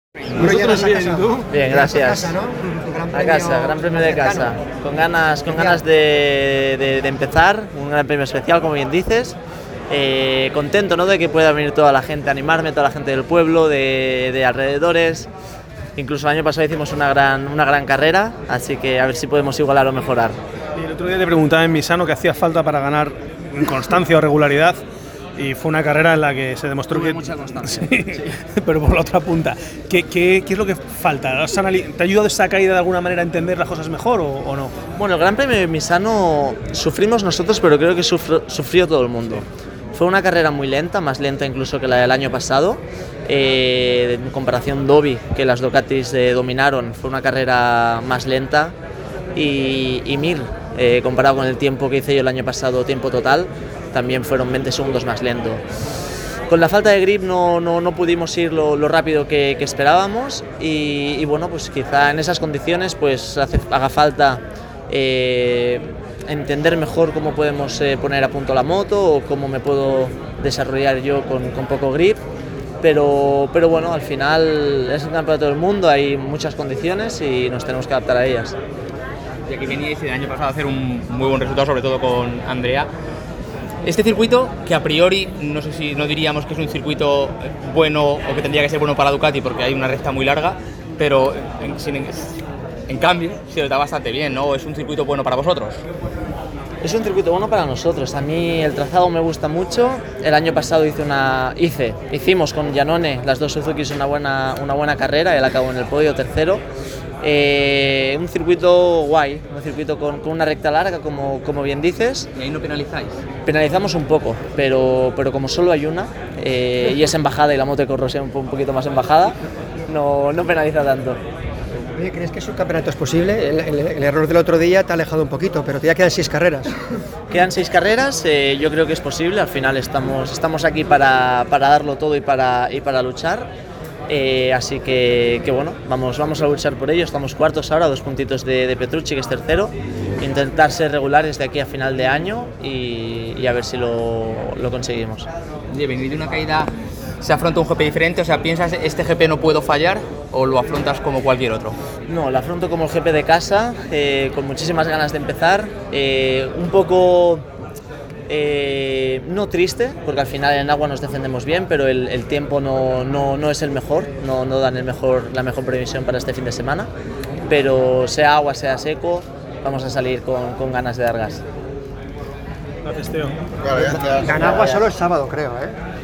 ¿Nosotros bien, y tú? Bien, gracias. Casa, ¿no? A casa, Gran Premio de casa. Con ganas de empezar, un Gran Premio especial, como bien dices. Contento, ¿no?, de que pueda venir toda la gente a animarme, toda la gente del pueblo, de alrededores. Incluso el año pasado hicimos una gran carrera, así que a ver si podemos igualar o mejorar. Y el otro día te preguntaba en Misano qué hacía falta para ganar en constancia o regularidad. Y fue una carrera en la que se demostró que mucha constancia. Sí, pero por la otra punta. ¿Qué es lo que falta? ¿Te ha ayudado esta caída de alguna manera a entender las cosas mejor o no? Bueno, el Gran Premio de Misano sufrimos nosotros, pero creo que sufrió todo el mundo. Fue una carrera muy lenta, más lenta incluso que la del año pasado. En comparación Dobby, que las Ducatis dominaron, fue una carrera más lenta. Y Mir, comparado con el tiempo que hice yo el año pasado, tiempo total, también fueron 20 segundos más lento. Con la falta de grip no pudimos ir lo rápido que esperábamos y bueno, pues quizá en esas condiciones pues haga falta entender mejor cómo podemos poner a punto la moto o cómo me puedo desarrollar yo con poco grip. Pero bueno, al final es un campeonato del mundo, hay muchas condiciones y nos tenemos que adaptar a ellas. Y aquí veníais el año pasado a hacer un muy buen resultado, sobre todo con Andrea. Este circuito, que a priori no sé si no diríamos que es un circuito bueno o que tendría que ser bueno para Ducati porque hay una recta muy larga, pero en cambio se os da bastante bien, ¿no? ¿Es un circuito bueno para vosotros? Es un circuito bueno para nosotros, a mí el trazado me gusta mucho. El año pasado hicimos con Giannone, las dos Suzukis, una buena carrera, él acabó en el podio tercero. Un circuito guay, un circuito con una recta larga, como bien dices. ¿Y ahí no penalizáis? Penalizamos un poco, pero como solo hay una y es en bajada y la moto de corrosión un poquito más en bajada, no penaliza tanto. Oye, ¿crees que es un campeonato es posible? El error del otro día te ha alejado un poquito, pero todavía quedan 6 carreras. Quedan 6 carreras, yo creo que es posible, al final estamos aquí para darlo todo y para luchar. Así que bueno, vamos a luchar por ello. Estamos cuartos ahora, 2 puntitos de Petrucci, que es tercero. Intentar ser regulares de aquí a final de año y a ver si lo conseguimos. Oye, venir de una caída, ¿se afronta un GP diferente? O sea, ¿piensas este GP no puedo fallar o lo afrontas como cualquier otro? No, lo afronto como el GP de casa, con muchísimas ganas de empezar. Un poco... no triste, porque al final en agua nos defendemos bien, pero el tiempo no es el mejor, no dan la mejor previsión para este fin de semana, pero sea agua, sea seco, vamos a salir con ganas de dar gas. Gracias, Teo. Gana agua solo el sábado, creo, ¿eh?